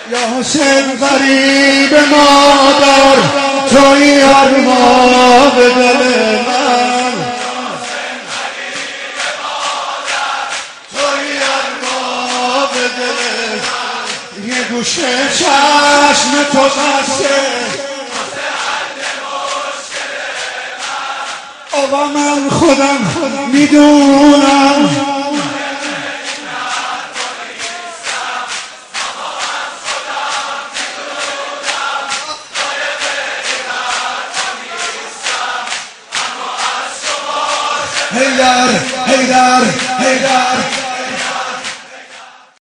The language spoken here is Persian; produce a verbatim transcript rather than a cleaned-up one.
یا حسین غریب مادر توی ارباب دل من، توی ارباب دل من، یه گوشه چشم تو بسته آقا من خودم میدونم هیدر هیدر هیدر